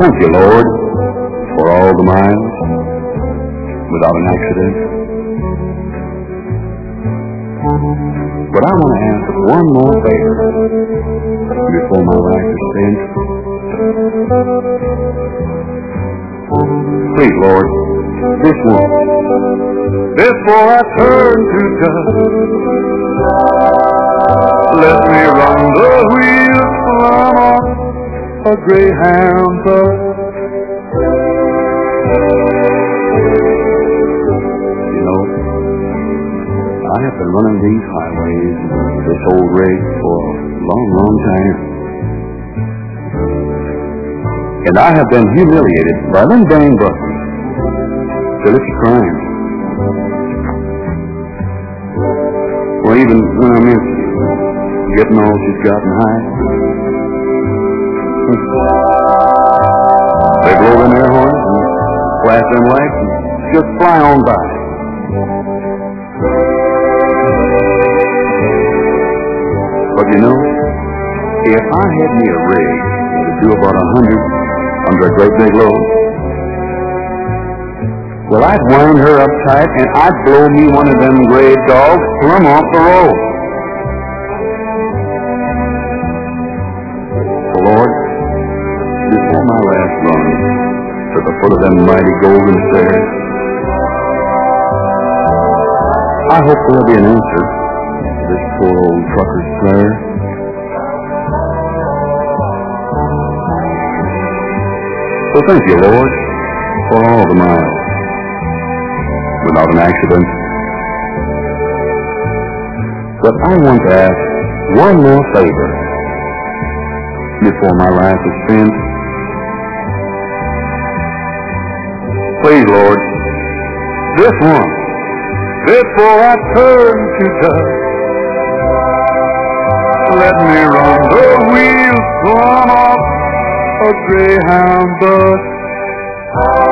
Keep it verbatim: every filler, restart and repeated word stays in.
Thank you, Lord, for all the miles without an accident. But I want to ask one more favor before my life is spent. Please, Lord, this one, before I turn to dust, let me run the wheels on a Greyhound bus. You know, I have been running these highways, this old rig, for a long, long time. And I have been humiliated by them dang buses till it's a crime. Well, even when I miss getting all she's got and high, they blow them air horns and flash them lights and just fly on by. But you know, if I had me a rig that could do about a hundred under a great big load, well, I'd wind her up tight and I'd blow me one of them gray dogs plumb off the road. So, Lord, before my last run to the foot of them mighty golden stairs, I hope there'll be an answer to this poor old trucker's prayer. So thank you, Lord, for all the miles without an accident. But I want to ask one more favor before my life is spent. Please, Lord, this one, before I turn to dust, let me run the wheels on off a Greyhound bus.